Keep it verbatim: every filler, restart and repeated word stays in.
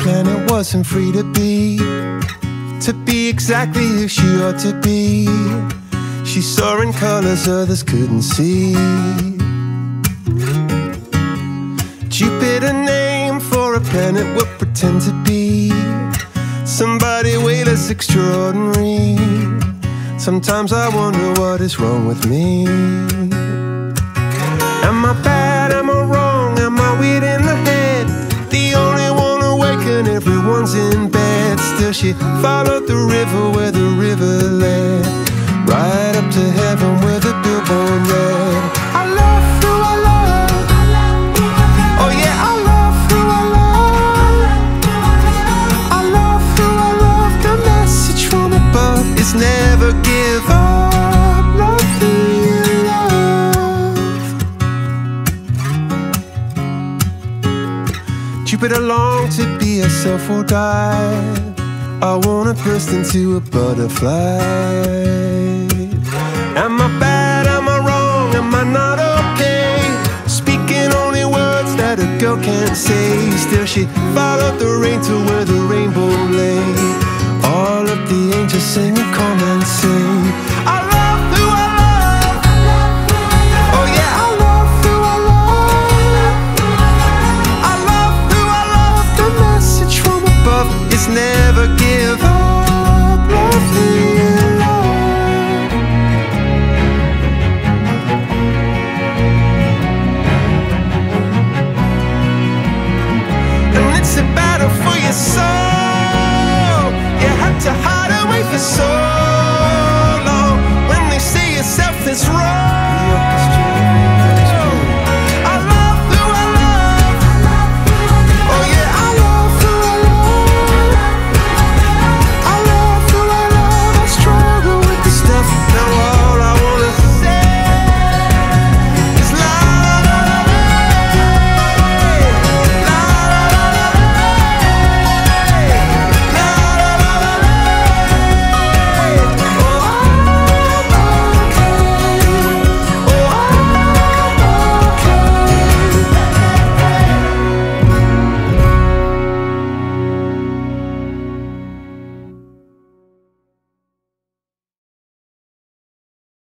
planet wasn't free to be, to be exactly who she ought to be. She saw in colors others couldn't see. Jupiter name for a planet would pretend to be somebody way less extraordinary. Sometimes I wonder what is wrong with me. Am I bad? Am I wrong? Am I weird in the head? The only one awake and everyone's in bed. Still she followed the river where the river led, right up to heaven where the billboard read, I love who I love. Oh yeah, I love who I love. I love who I love. The message from above is never give up. Love who you love. Jupiter longed to be herself or die. I wanna burst into a butterfly. Am I bad? Am I wrong? Am I not okay? Speaking only words that a girl can't say. Still she followed the rain to where the rainbow lay. All of the angels sing and come and sing, I love who I love. Oh yeah, I love who I love. I love who I love. The message from above is never give up. Love who you love. And it's a battle for your soul. You had to hide away for so long. When they say yourself is wrong,